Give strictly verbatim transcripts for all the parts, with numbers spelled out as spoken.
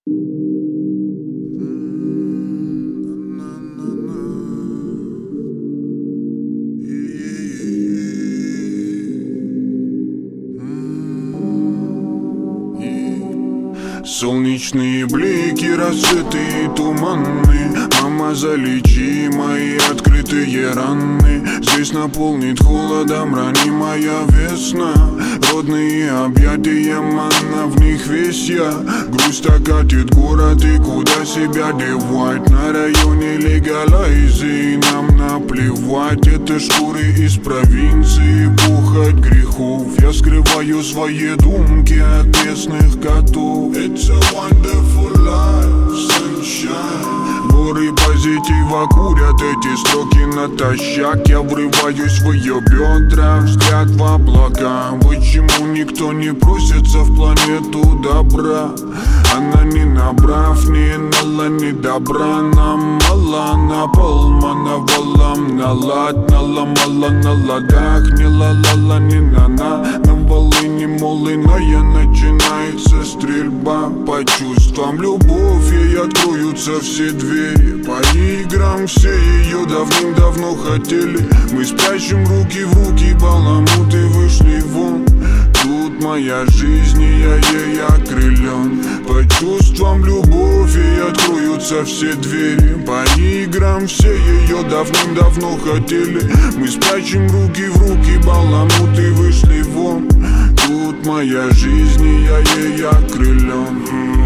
Солнечные блики, рассветы туманны. Мама, залечи мои открытые раны. Здесь наполнит холодом ранимая весна. Родные объятия, манна, в них весь я. Грусть окатит город, и куда себя девать? На районе легалайзы, нам наплевать. Это шкуры из провинции, пухоть грехов. Я скрываю свои думки от местных котов. It's a wonderful life, sunshine. Горы позитива курят эти строки натощак. Я врываюсь в ее бедра, взгляд в облака. Почему никто не просится в планету добра? Она не набрав, не нала, не добра. Нам мало, на полмана валам. Налад, наломала на ладах. Не ла-ла-ла, не на-на. На волыне молыная начинается стрельба. По чувствам любовь, ей откроются все двери. По играм все ее давным-давно хотели. Мы спрячем руки в руки, баламуты вышли вон. Тут моя жизнь, и я ей окрылен. По чувствам любовь, ей откроются все двери. По играм все ее давным-давно хотели. Мы спрячем руки в руки, баламуты вышли вон. Тут моя жизнь, и я ей окрылен.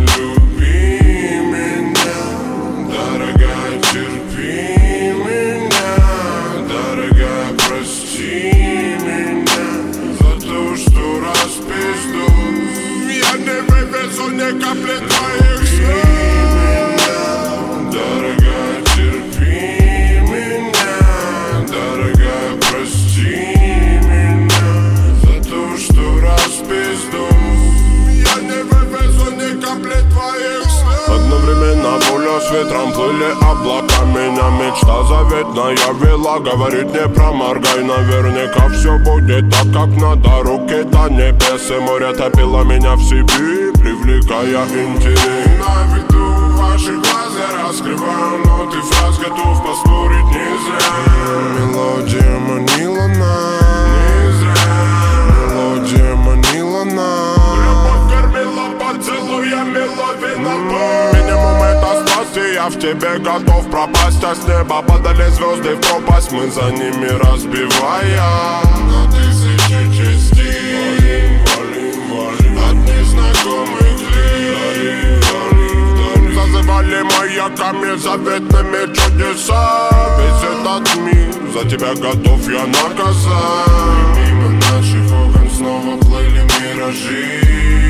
Люби меня, дорогая, терпи меня. Дорогая, прости меня за то, что распизду. Я не вывезу ни капли твоих слез. Дорогая, терпи меня. Дорогая, прости меня за то, что распизду. Я не вывезу ни капли твоих слез. Одновременно пуля с ветром плыли облака. Меня мечта заветная вела. Говорит, не проморгай, наверняка все будет так, как надо. Руки-то небес и море топило меня в себе, привлекая интерес. На виду ваши глаза раскрываю ноты фраз, готов поспорить не зря. Мелодия манила нас, не зря. Мелодия манила нас. Любовь кормила поцелуями, ловила боль. Минимум это страсти, я в тебе готов пропасть. А с неба падали звезды в пропасть, мы за ними разбивая на тысячи частей. Валим, валим, валим от незнакомых лиц. Зазывали маяками заветными чудесами. Весь этот мир за тебя готов я наказать. Мимо наших окон снова плыли миражи.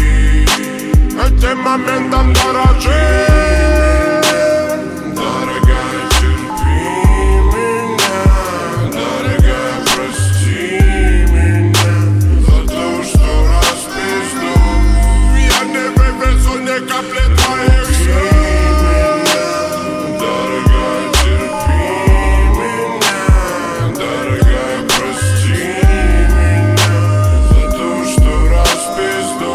Этим моментом дорожи. Дорогая, терпи меня. Дорогая, прости меня за то, что распизду. Я не вывезу ни капли твоих слез. Дорогая, терпи меня. Дорогая, прости меня за то, что распизду.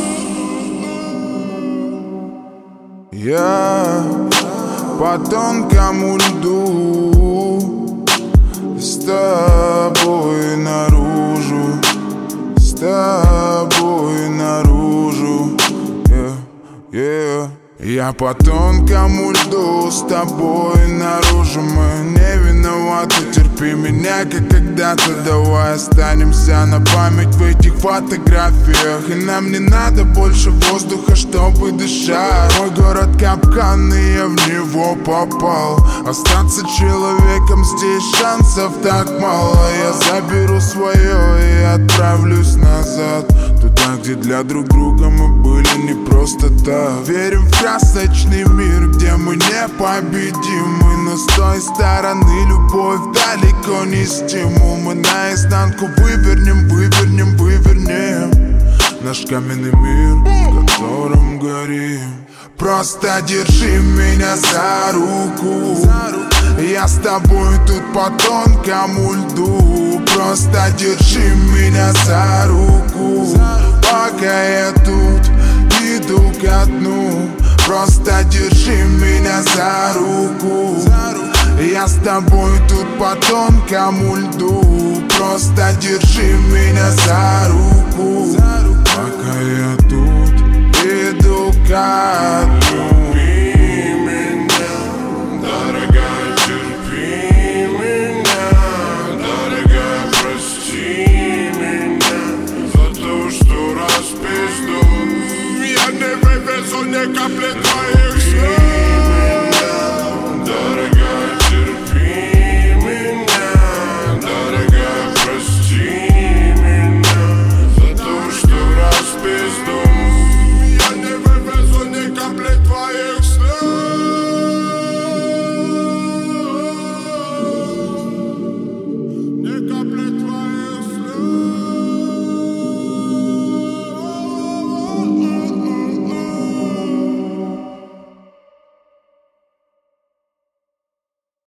Я по тонкому льду, с тобой наружу, с тобой наружу, yeah, yeah. Я по тонкому льду, с тобой наружу. Мы не виноваты, терпи меня, как когда-то. Давай останемся на память в этих фотографиях. И нам не надо больше воздуха, чтобы дышать. Мой город капкан, и я в него попал. Остаться человеком здесь шансов так мало. Я заберу свое и отправлюсь назад, туда, где для друг друга мы были не просто так. Верим в красочный мир, где мы непобедимы. Но с той стороны любовь далеко не стимул. Мы наизнанку вывернем, вывернем, вывернем наш каменный мир, в котором горим. Просто держи меня за руку. Я с тобой тут по тонкому льду. Просто держи меня за руку, пока я тут иду ко дну. Просто Просто держи меня за руку. Я с тобой тут по тонкому льду. Просто держи меня за руку, пока я тут иду ко дну. Терпи меня, дорогая, терпи меня, дорогая, прости меня за то, что распиздил. Я не вывезу ни капли твоих